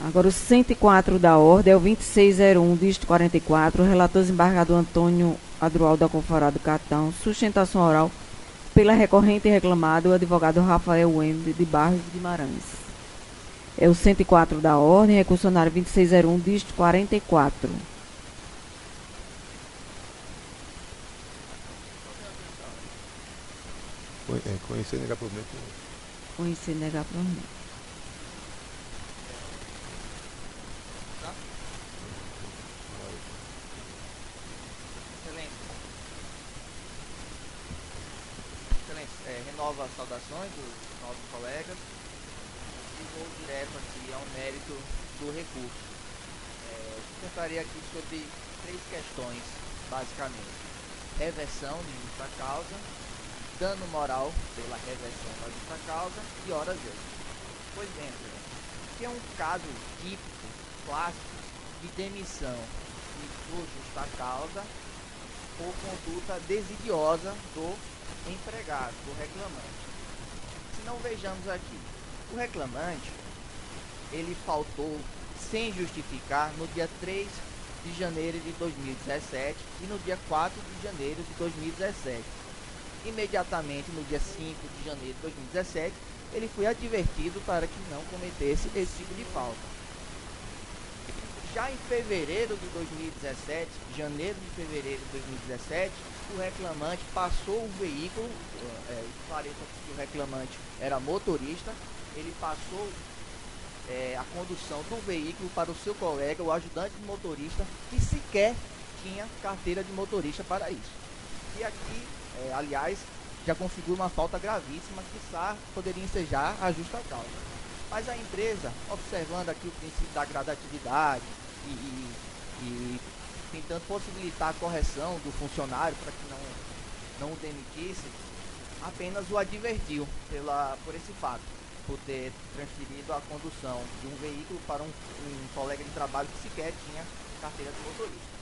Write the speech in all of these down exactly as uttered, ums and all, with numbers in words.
Agora o cento e quatro da ordem é o vinte e seis zero um, dígito quarenta e quatro, relator desembargador Antônio Adroaldo Alconforado Catão, sustentação oral pela recorrente e reclamado, o advogado Rafael Wembe, de Barros Guimarães. É o cento e quatro da ordem, recursionário vinte e seis zero um, dígito quarenta e quatro. Conhecer e negar provimento. Conhecer e negar provimento. Tá? Excelência. Excelência, é, renova as saudações dos nossos colegas e vou direto aqui ao mérito do recurso. É, tentaria aqui sobre três questões, basicamente. Reversão de justa causa, dano moral pela reversão da justa causa e horas extras. Pois bem, que é um caso típico, clássico, de demissão por justa causa por conduta desidiosa do empregado, do reclamante. Se não vejamos aqui, o reclamante, ele faltou sem justificar no dia três de janeiro de dois mil e dezessete e no dia quatro de janeiro de dois mil e dezessete. Imediatamente no dia cinco de janeiro de dois mil e dezessete, ele foi advertido para que não cometesse esse tipo de falta. Já em fevereiro de dois mil e dezessete, janeiro de fevereiro de dois mil e dezessete, o reclamante passou o veículo, é, esclareça que o reclamante era motorista, ele passou é, a condução do veículo para o seu colega, o ajudante de motorista, que sequer tinha carteira de motorista para isso. E aqui, é, aliás, já configura uma falta gravíssima que quiçá poderia ensejar a justa causa. Mas a empresa, observando aqui o princípio da gradatividade e, e, e tentando possibilitar a correção do funcionário para que não, não o demitisse, apenas o advertiu pela, por esse fato, por ter transferido a condução de um veículo para um, um colega de trabalho que sequer tinha carteira de motorista.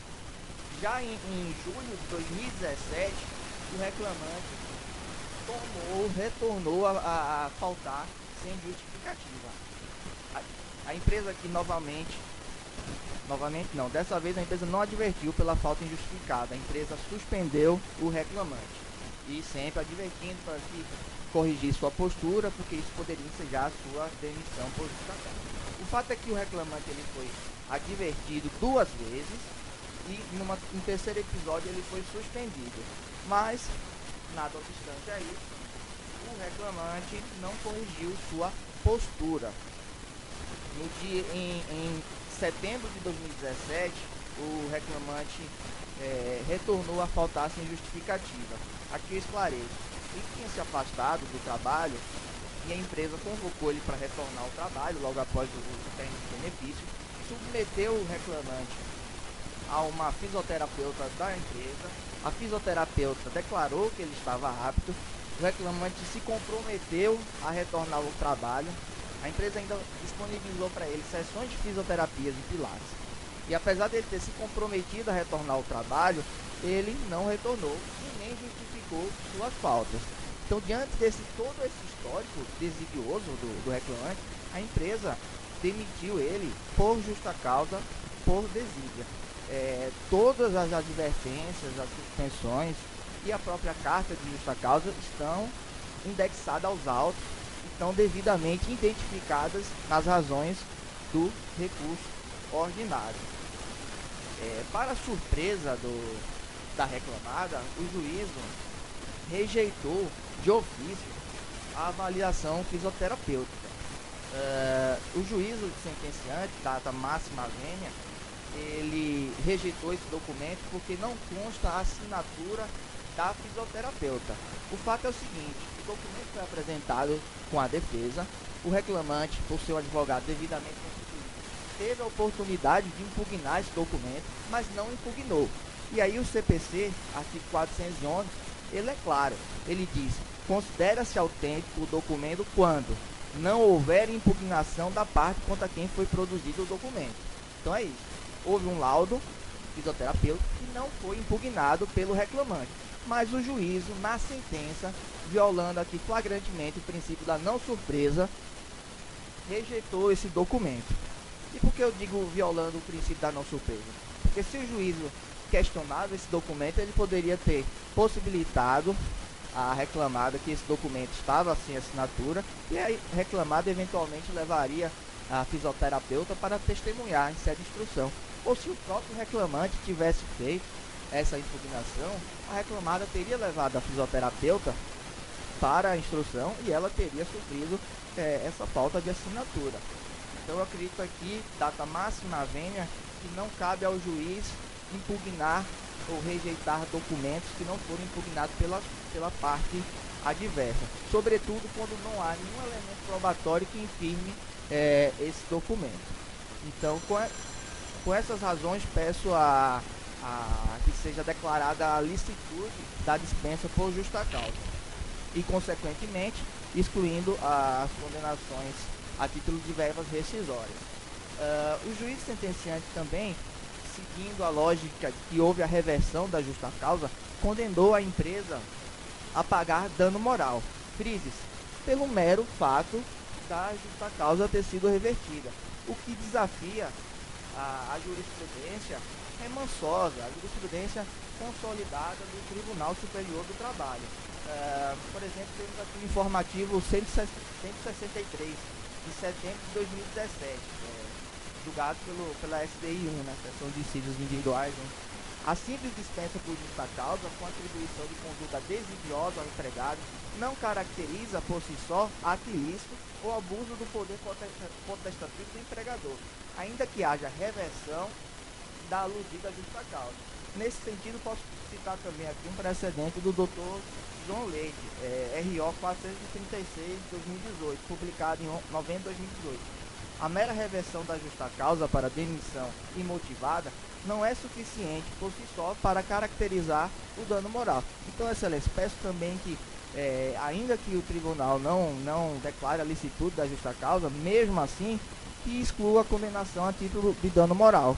Já em, em julho de dois mil e dezessete, o reclamante tomou, retornou a, a, a faltar sem justificativa. A, a empresa aqui novamente, novamente não, dessa vez a empresa não advertiu pela falta injustificada, a empresa suspendeu o reclamante e sempre advertindo para que corrigir sua postura, porque isso poderia ensejar a sua demissão por justa causa. O fato é que o reclamante ele foi advertido duas vezes e numa, no terceiro episódio ele foi suspendido, mas nada obstante a isso, o reclamante não corrigiu sua postura. No dia, em, em setembro de dois mil e dezessete, o reclamante é, retornou a faltar sem justificativa. Aqui eu esclareço, ele tinha se afastado do trabalho e a empresa convocou ele para retornar ao trabalho logo após o, o término de benefício, submeteu o reclamante a uma fisioterapeuta da empresa. A fisioterapeuta declarou que ele estava apto, o reclamante se comprometeu a retornar ao trabalho. A empresa ainda disponibilizou para ele sessões de fisioterapias e pilates. E apesar de ele ter se comprometido a retornar ao trabalho, ele não retornou e nem justificou suas faltas. Então, diante desse todo esse histórico desidioso do, do reclamante, a empresa demitiu ele por justa causa, por desídia. É, todas as advertências, as suspensões e a própria carta de justa causa estão indexadas aos autos, estão devidamente identificadas nas razões do recurso ordinário. É, para surpresa do, da reclamada, o juízo rejeitou de ofício a avaliação fisioterapêutica. É, o juízo sentenciante, data máxima vênia, ele rejeitou esse documento porque não consta a assinatura da fisioterapeuta. O fato é o seguinte, o documento foi apresentado com a defesa, o reclamante, por seu advogado devidamente constituído, teve a oportunidade de impugnar esse documento, mas não impugnou. E aí o C P C, artigo quatrocentos e onze, ele é claro, ele diz, considera-se autêntico o documento quando não houver impugnação da parte contra quem foi produzido o documento. Então é isso. Houve um laudo fisioterapêutico que não foi impugnado pelo reclamante, mas o juízo, na sentença, violando aqui flagrantemente o princípio da não surpresa, rejeitou esse documento. E por que eu digo violando o princípio da não surpresa? Porque se o juízo questionava esse documento, ele poderia ter possibilitado a reclamada que esse documento estava sem assinatura, e a reclamada eventualmente levaria a fisioterapeuta para testemunhar em sede de instrução. Ou se o próprio reclamante tivesse feito essa impugnação, a reclamada teria levado a fisioterapeuta para a instrução e ela teria sofrido é, essa falta de assinatura. Então eu acredito aqui, data máxima vênia, que não cabe ao juiz impugnar ou rejeitar documentos que não foram impugnados pela, pela parte adversa, sobretudo quando não há nenhum elemento probatório que infirme é, esse documento. Então, com, a, com essas razões, peço a, a, que seja declarada a licitude da dispensa por justa causa e, consequentemente, excluindo as condenações a título de verbas rescisórias. Uh, o juiz sentenciante também, seguindo a lógica de que houve a reversão da justa causa, condenou a empresa a pagar dano moral, frises, pelo mero fato da justa causa ter sido revertida, o que desafia a, a jurisprudência remansosa, a jurisprudência consolidada do Tribunal Superior do Trabalho. Uh, por exemplo, temos aqui o informativo cento e sessenta e três, de setembro de dois mil e dezessete, é, julgado pelo, pela S D I um, né, Seção de Dissídios Individuais. Né? A simples dispensa por justa causa, com atribuição de conduta desidiosa ao empregado, não caracteriza por si só ato ilícito ou abuso do poder potestativo do empregador, ainda que haja reversão da aludida justa causa. Nesse sentido, posso citar também aqui um precedente do doutor João Leite, é, R O quatrocentos e trinta e seis de dois mil e dezoito, publicado em novembro de dois mil e dezoito. A mera reversão da justa causa para demissão imotivada não é suficiente por si só para caracterizar o dano moral. Então, excelência, peço também que, é, ainda que o tribunal não, não declare a licitude da justa causa, mesmo assim, que exclua a condenação a título de dano moral.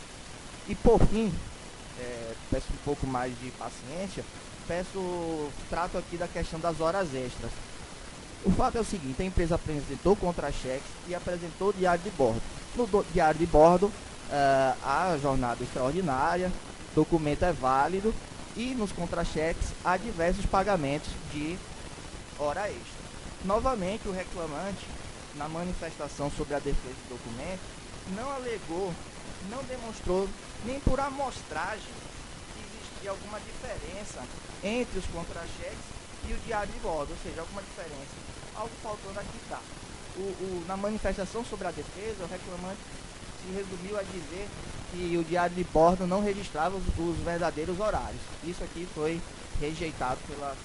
E, por fim, é, peço um pouco mais de paciência, peço, trato aqui da questão das horas extras. O fato é o seguinte, a empresa apresentou contra-cheques e apresentou diário de bordo. No do, diário de bordo, uh, há jornada extraordinária, documento é válido e nos contra-cheques há diversos pagamentos de hora extra. Novamente, o reclamante, na manifestação sobre a defesa do documento, não alegou, não demonstrou nem por amostragem que existia alguma diferença entre os contra-cheques e o diário de bordo, ou seja, alguma diferença. Algo faltando aqui está. O, o, na manifestação sobre a defesa, o reclamante se resumiu a dizer que o diário de bordo não registrava os, os verdadeiros horários. Isso aqui foi rejeitado pela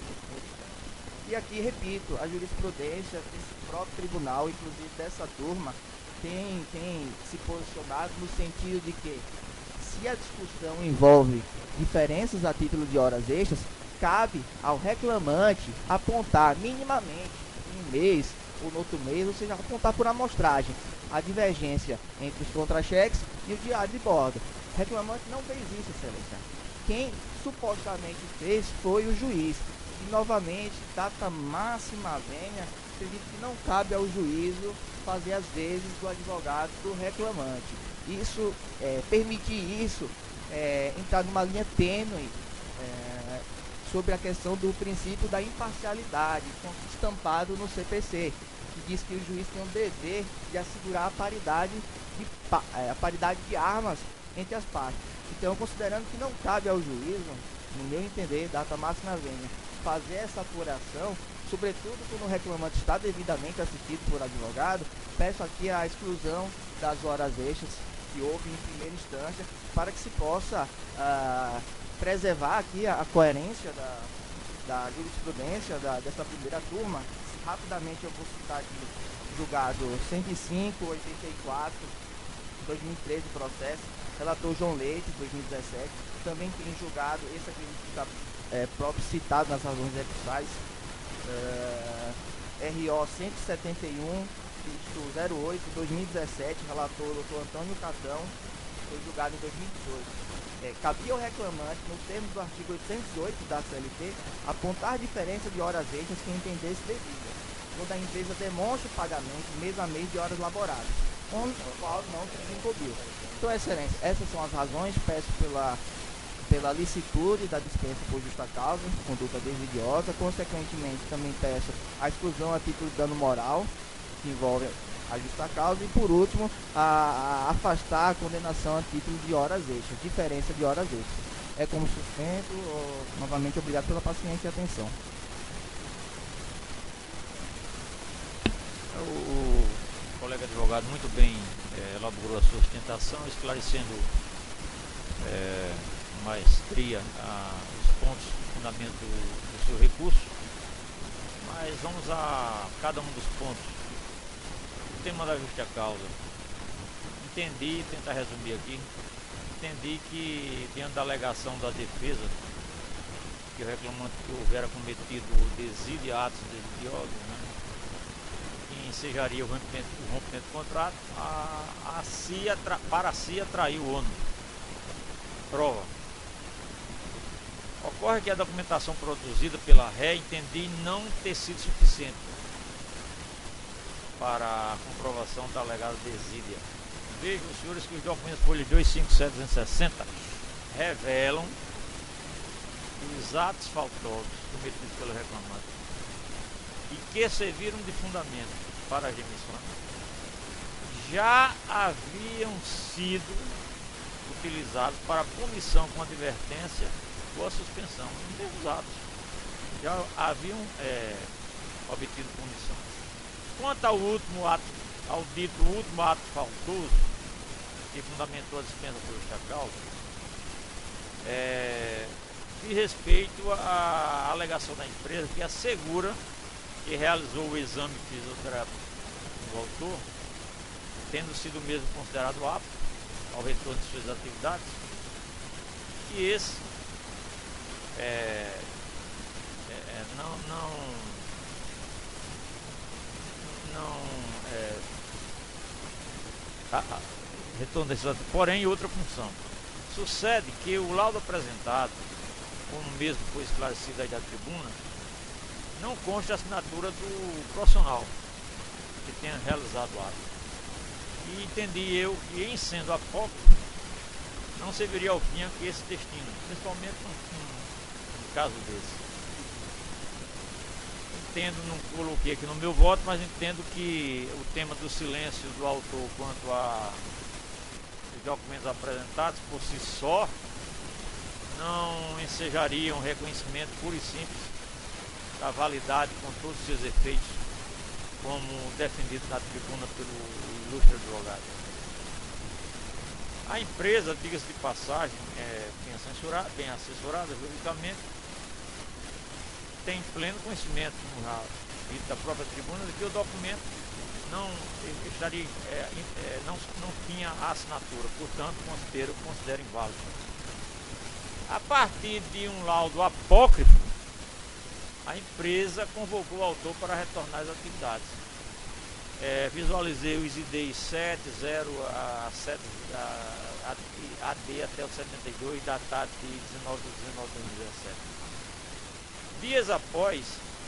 E aqui, repito, a jurisprudência desse próprio tribunal, inclusive dessa turma, tem, tem se posicionado no sentido de que, se a discussão envolve diferenças a título de horas extras, cabe ao reclamante apontar minimamente em um mês ou no outro mês, ou seja, apontar por amostragem a divergência entre os contra-cheques e o diário de bordo. O reclamante não fez isso, excelência. Quem supostamente fez foi o juiz. E novamente, data máxima vênia, acredito que não cabe ao juízo fazer as vezes do advogado do reclamante. Isso, é, permitir isso, é, entrar numa linha tênue é, sobre a questão do princípio da imparcialidade, estampado no C P C, que diz que o juiz tem o dever de assegurar a paridade de, a paridade de armas entre as partes. Então, considerando que não cabe ao juízo, no meu entender, data máxima vênia, fazer essa apuração, sobretudo quando o reclamante está devidamente assistido por advogado, peço aqui a exclusão das horas extras que houve em primeira instância, para que se possa ah, preservar aqui a, a coerência da, da jurisprudência da, dessa primeira turma. Rapidamente eu vou citar aqui julgado cento e cinco, oitenta e quatro, dois mil e treze, processo, relator João Leite, dois mil e dezessete, também tem julgado, esse aqui está é, próprio citado nas razões recursais, é, R O cento e setenta e um, zero oito, dois mil e dezessete, relator doutor Antônio Catão, foi julgado em dois mil e dezoito. É, cabia ao reclamante, nos termos do artigo oitocentos e oito da C L T, apontar a diferença de horas extras que entendesse devida, quando a empresa demonstra o pagamento mês a mês de horas laboradas. onde o qual não se desencobriu. Então, excelência, essas são as razões. Peço pela, pela licitude da dispensa por justa causa, conduta desidiosa. Consequentemente, também peço a exclusão a título de dano moral, que envolve a justa causa. E, por último, a, a afastar a condenação a título de horas extras, diferença de horas extras. É como sustento. Ou, novamente, obrigado pela paciência e atenção. O colega advogado muito bem é, elaborou a sua sustentação, esclarecendo é, maestria a, os pontos, fundamentos do, do seu recurso. Mas vamos a cada um dos pontos. O tema da justa causa. Entendi, tentar resumir aqui, entendi que diante da alegação da defesa, que o reclamante que houvera cometido desídio e atos desidiosos, né, ensejaria o rompimento, o rompimento do contrato, a, a si atra, para si atrair o ônus. Prova. Ocorre que a documentação produzida pela ré entendi não ter sido suficiente para a comprovação da alegada desídia. Vejam, senhores, que os documentos folha dois cinco sete duzentos e sessenta revelam os atos faltosos cometidos pelo reclamante e que serviram de fundamento para as demissões já haviam sido utilizados para punição com advertência ou a suspensão. Os mesmos atos já haviam é, obtido punição. Quanto ao último ato, ao dito último ato faltoso que fundamentou a dispensa por justa causa, é, de respeito à alegação da empresa que assegura que realizou o exame fisioterápico do autor, tendo sido mesmo considerado apto ao retorno de suas atividades, e esse é, é, não não não é, a, a, retorno desses atividades, porém outra função. Sucede que o laudo apresentado, como mesmo foi esclarecido aí da tribuna, não consta a assinatura do profissional que tenha realizado o ato. E entendi eu que, em sendo apócrifo, não serviria ao fim que esse destino, principalmente num, num caso desse. Entendo, não coloquei aqui no meu voto, mas entendo que o tema do silêncio do autor quanto a os documentos apresentados por si só não ensejariam reconhecimento puro e simples da validade com todos os seus efeitos, como defendido na tribuna pelo ilustre advogado. A empresa, diga-se de passagem, é bem assessorada, bem assessorada juridicamente, tem pleno conhecimento no da própria tribuna de que o documento não estaria, é, é, não, não tinha assinatura, portanto considero, considero inválido. A partir de um laudo apócrifo, a empresa convocou o autor para retornar às atividades. É, visualizei os I Ds sete, zero a sete, a, a, A D até o setenta e dois, datado de dezenove de dezenove de dois mil e dezessete. Dias após,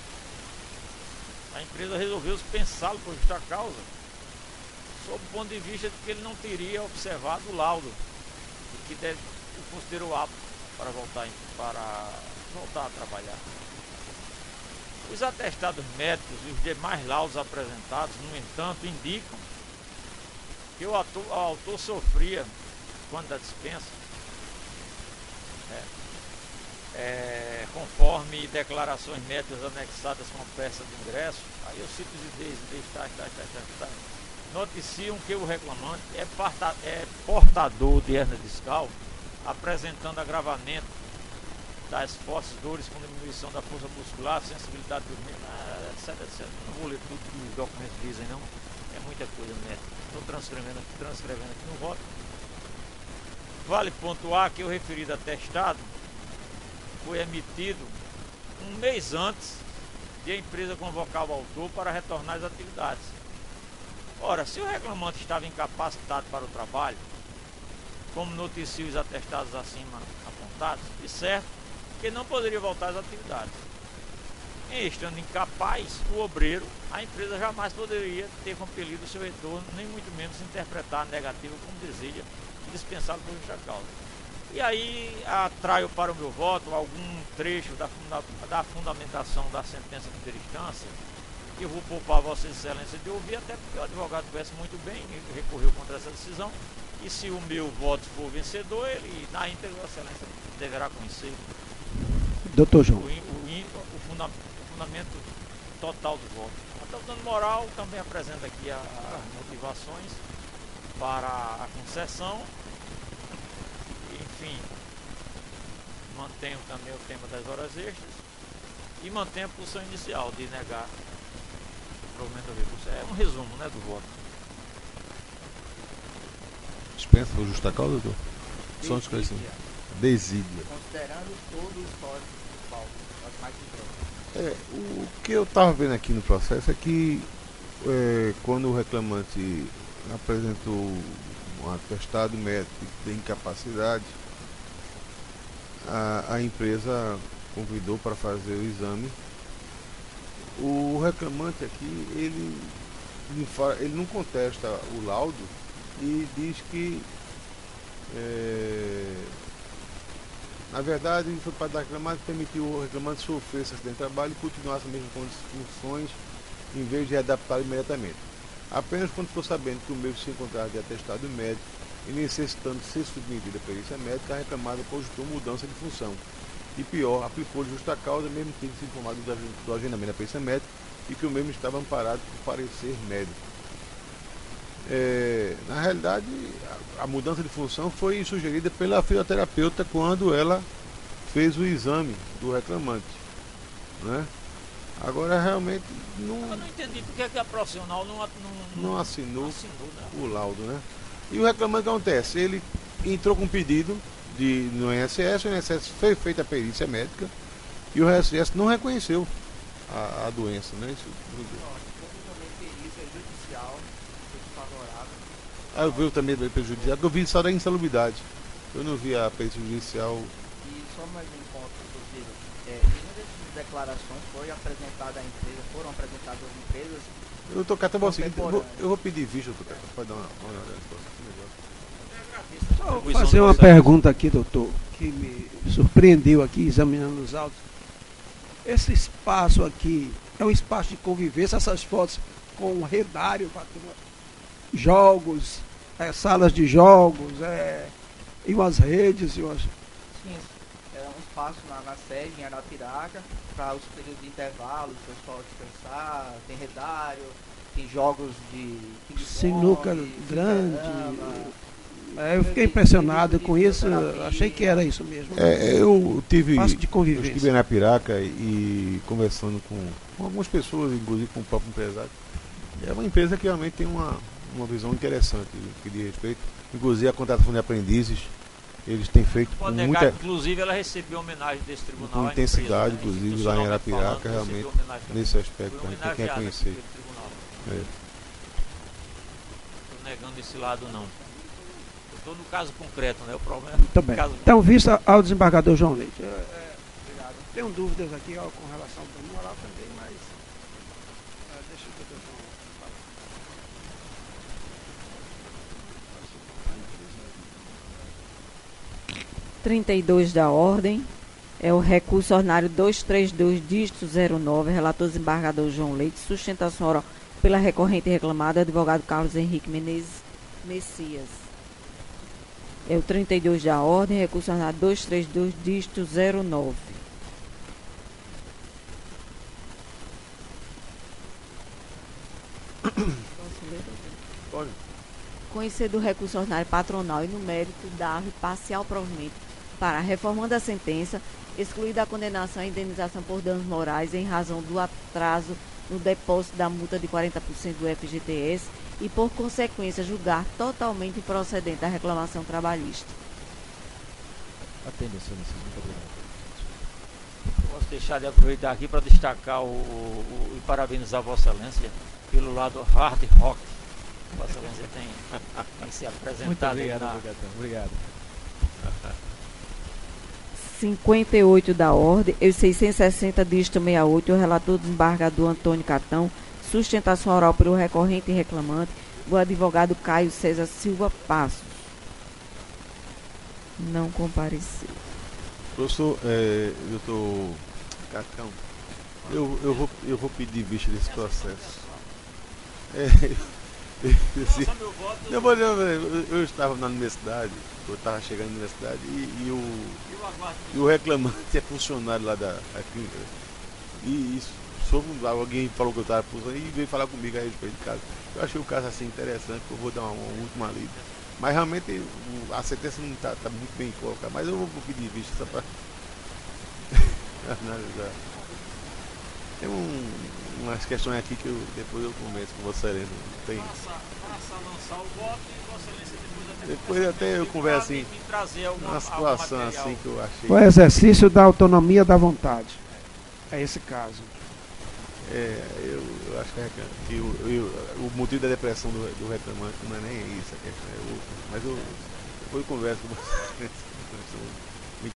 a empresa resolveu dispensá-lo por justa causa, sob o ponto de vista de que ele não teria observado o laudo, e que deve, o considerou apto para voltar, para voltar a trabalhar. Os atestados médicos e os demais laudos apresentados, no entanto, indicam que o autor, o autor sofria, quando da dispensa, é, é, conforme declarações médicas anexadas com peça de ingresso, aí eu cito os ideias, ideias, tá, tá, tá, tá, tá, noticiam que o reclamante é, parta, é portador de hérnia discal, apresentando agravamento das fortes dores com diminuição da força muscular, sensibilidade do membro, ah, etc, etcétera. Não vou ler tudo que os documentos dizem, não. É muita coisa, né? Estou transcrevendo, transcrevendo aqui no voto. Vale pontuar que o referido atestado foi emitido um mês antes de a empresa convocar o autor para retornar às atividades. Ora, se o reclamante estava incapacitado para o trabalho, como noticiam os atestados acima apontados, de certo que não poderia voltar às atividades. em estando incapaz, o obreiro, a empresa jamais poderia ter compelido o seu retorno, nem muito menos interpretar a negativa como deseja e dispensá-lo por justa causa. E aí atraio para o meu voto algum trecho da, funda da fundamentação da sentença de primeira instância, que eu vou poupar a Vossa Excelência de ouvir, até porque o advogado conhece muito bem, ele recorreu contra essa decisão, e se o meu voto for vencedor, ele, na íntegra, Vossa Excelência deverá conhecer Doutor João. o, o, o, funda o fundamento total do voto. Então, o dano moral também apresenta aqui a, as motivações para a concessão. Enfim, mantenho também o tema das horas extras e mantenho a posição inicial de negar o provimento do recurso. É um resumo, né, do voto. Dispensa por justa causa, doutor? Só um esclarecimento. Desídia. Considerando todo o histórico do pauta, as mais de prova. É, o que eu estava vendo aqui no processo é que é, quando o reclamante apresentou um atestado médico de incapacidade, a, a empresa convidou para fazer o exame. O reclamante aqui, ele, ele não contesta o laudo e diz que é, na verdade foi para dar reclamante, permitiu o reclamante sofrer esse acidente de trabalho e continuar as mesmas funções em vez de adaptar imediatamente. Apenas quando ficou sabendo que o mesmo se encontrava de atestado médico e necessitando ser submetido à perícia médica, a reclamada cogitou mudança de função. E pior, aplicou justa causa, mesmo tendo se informado do agendamento da perícia médica e que o mesmo estava amparado por parecer médico. É, na realidade, a, a mudança de função foi sugerida pela fisioterapeuta quando ela fez o exame do reclamante, né? Agora realmente não, Eu não entendi porque que a profissional não, não, não assinou, assinou, né? o laudo, né? E o reclamante, o que acontece? Ele entrou com um pedido de, no I N S S, o I N S S foi feita a perícia médica e o I N S S não reconheceu a, a doença, né? Isso, Ah, eu vi também da perícia judicial, porque eu vi só da insalubridade. Eu não vi a perícia judicial. E só mais um ponto, inclusive, é, inúmeras declarações foi apresentada à empresa, foram apresentadas às empresas. Eu tô catando o seguinte, eu vou, eu vou pedir vista, doutor, pode dar uma olhada. Vou fazer uma pergunta aqui, doutor, que me surpreendeu aqui, examinando os autos. Esse espaço aqui é um espaço de convivência, essas fotos com um redário para jogos, é, salas de jogos, é, e umas redes, e umas... Sim, era um espaço na, na sede, em Arapiraca, para os períodos de intervalo, o pessoal descansar, tem redário, tem jogos de sinuca grande. É, eu fiquei impressionado com isso, achei que era isso mesmo. É, eu tive, espaço de convivência. Eu estive em Arapiraca e conversando com, com algumas pessoas, inclusive com o próprio empresário. É uma empresa que realmente tem uma uma visão interessante que diz respeito, inclusive a contratação de aprendizes, eles têm feito com negar, muita inclusive ela recebeu homenagem desse tribunal, com intensidade, empresa, né? inclusive lá em Arapiraca, falando, realmente nesse aspecto também, para quem reconhecer. É. Estou negando esse lado não. Estou no caso concreto, né? O problema Muito bem. Caso... Então, vista ao desembargador João Leite. É, é, obrigado. Tenho dúvidas aqui ó, com relação ao plano moral também, mas é, deixa o doutor João falar. trinta e dois da ordem, é o recurso ordinário duzentos e trinta e dois, dígito zero nove, relator desembargador João Leite, sustentação oral pela recorrente reclamada, advogado Carlos Henrique Menezes Messias. É o trinta e dois da ordem, recurso ordinário duzentos e trinta e dois, dígito zero nove. Pode. Conhecer do recurso ordinário patronal e no mérito dar-lhe parcial provimento para, reformando a sentença, excluir da condenação a indenização por danos morais em razão do atraso no depósito da multa de quarenta por cento do F G T S e, por consequência, julgar totalmente improcedente a reclamação trabalhista. Atende, senhor, muito obrigado. Posso deixar de aproveitar aqui para destacar o, o, o, e parabenizar Vossa Excelência pelo lado hard rock. Vossa Excelência tem, tem se apresentado. Muito obrigado, na... obrigado. obrigado. cinquenta e oito da ordem e os seiscentos e sessenta dígito sessenta e oito, o relator desembargador Antônio Catão, sustentação oral pelo recorrente e reclamante, o advogado Caio César Silva Passos. Não compareceu. Professor, é, doutor Catão, eu, eu, vou, eu vou pedir vista desse processo. É, esse, Nossa, meu voto. não, mas eu, eu, eu estava na universidade, eu estava chegando na universidade e, e, o, Eu aguardo. e o reclamante é funcionário lá da, da clínica. E isso, sobre alguém falou que eu estava funcionando e veio falar comigo a respeito do caso. Eu achei o caso assim interessante, eu vou dar uma, uma última lida. Mas realmente o, a sentença não está tá muito bem colocada, mas eu vou, vou pedir vista só para analisar. Tem um, umas questões aqui que eu, depois eu converso com você, Helena. Tem. Passa, passa a lançar o voto e Vossa Excelência depois até Depois até eu converso assim, e trazer alguma, uma situação algum material. assim que eu achei. O exercício da autonomia da vontade. É esse caso. É, eu, eu acho que, é que eu, eu, o motivo da depressão do, do reclamante não é nem isso, a questão é outra. Mas eu depois eu converso com você.